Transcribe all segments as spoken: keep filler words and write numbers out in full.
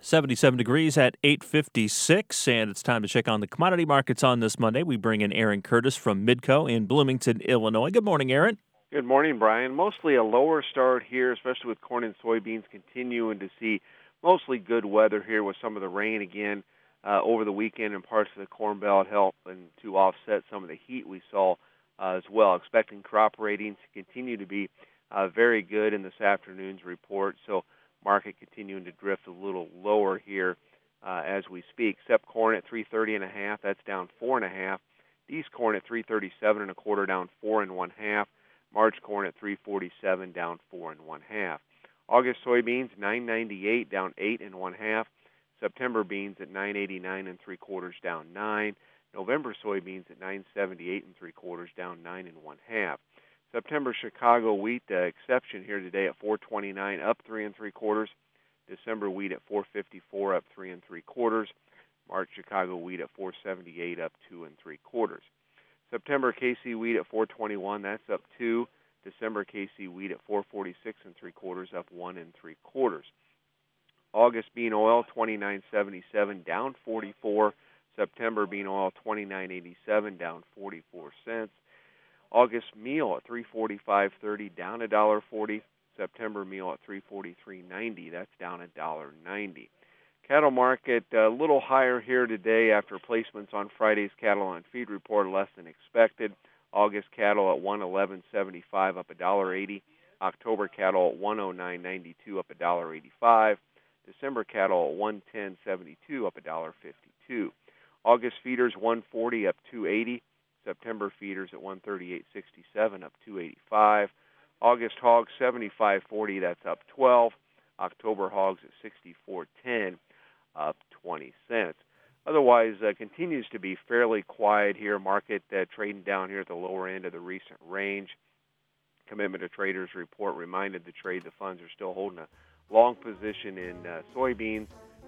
seventy-seven degrees at eight fifty-six, and it's time to check on the commodity markets on this Monday. We bring in Aaron Curtis from Midco in Bloomington, Illinois. Good morning, Aaron. Good morning, Brian. Mostly a lower start here, especially with corn and soybeans continuing to see mostly good weather here with some of the rain again uh, over the weekend in parts of the Corn Belt, helping to offset some of the heat we saw uh, as well. Expecting crop ratings to continue to be uh, very good in this afternoon's report, so market continuing to drift a little lower here uh, as we speak. Sep corn at three thirty and a half, that's down four and a half. East corn at three thirty-seven and a quarter, down four and one half. March corn at three forty-seven, down four and one half. August soybeans nine ninety-eight, down eight and one half. September beans at nine eighty-nine and three quarters, down nine. November soybeans at nine seventy-eight and three quarters, down nine and one half. September Chicago wheat uh, exception here today at four twenty-nine, up three and three quarters. December wheat at four fifty-four, up three and three quarters. March Chicago wheat at four seventy-eight, up two and three quarters. September K C wheat at four twenty-one, that's up two. December K C wheat at four forty-six and three quarters, up one and three quarters. August bean oil twenty-nine seventy-seven, down forty-four. September bean oil twenty-nine eighty-seven, down forty-four cents. August meal at three forty-five thirty, down one dollar forty. September meal at three forty-three ninety, that's down one dollar ninety. Cattle market a little higher here today after placements on Friday's cattle on feed report less than expected. August cattle at one eleven seventy-five, up one dollar eighty. October cattle at one oh nine ninety-two, up one dollar eighty-five. December cattle at one ten seventy-two, up one dollar fifty-two. August feeders one forty, up two eighty. September feeders at one thirty-eight sixty-seven, up two eighty-five. August hogs seventy-five forty, that's up twelve. October hogs at sixty-four ten, up twenty cents. Otherwise, uh, continues to be fairly quiet here. Market uh, trading down here at the lower end of the recent range. Commitment to Traders report reminded the trade the funds are still holding a long position in uh, soybeans,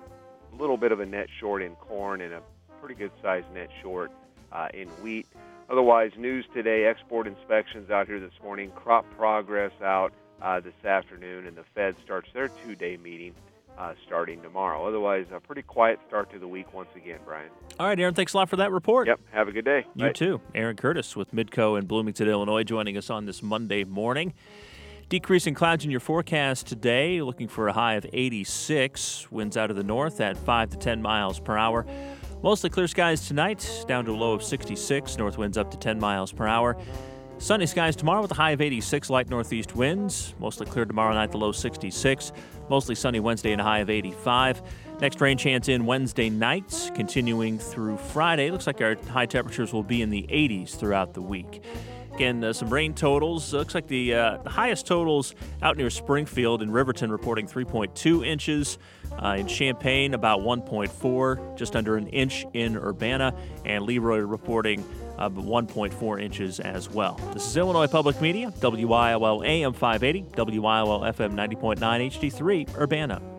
a little bit of a net short in corn, and a pretty good-sized net short uh, in wheat. Otherwise, news today, export inspections out here this morning, crop progress out uh, this afternoon, and the Fed starts their two-day meeting uh, starting tomorrow. Otherwise, a pretty quiet start to the week once again, Brian. All right, Aaron, thanks a lot for that report. Yep, have a good day. You Bye. too. Aaron Curtis with Midco in Bloomington, Illinois, joining us on this Monday morning. Decreasing clouds in your forecast today, looking for a high of eighty-six. Winds out of the north at five to ten miles per hour. Mostly clear skies tonight, down to a low of sixty-six. North winds up to ten miles per hour. Sunny skies tomorrow with a high of eighty-six, light northeast winds. Mostly clear tomorrow night, the low sixty-six. Mostly sunny Wednesday and a high of eighty-five. Next rain chance in Wednesday night, continuing through Friday. Looks like our high temperatures will be in the eighties throughout the week. Again, uh, some rain totals. Looks like the, uh, the highest totals out near Springfield and Riverton reporting three point two inches. Uh, in Champaign, about one point four, just under an inch in Urbana. And Leroy reporting uh, one point four inches as well. This is Illinois Public Media, W I L L A M five eighty, W I L L F M ninety point nine H D three, Urbana.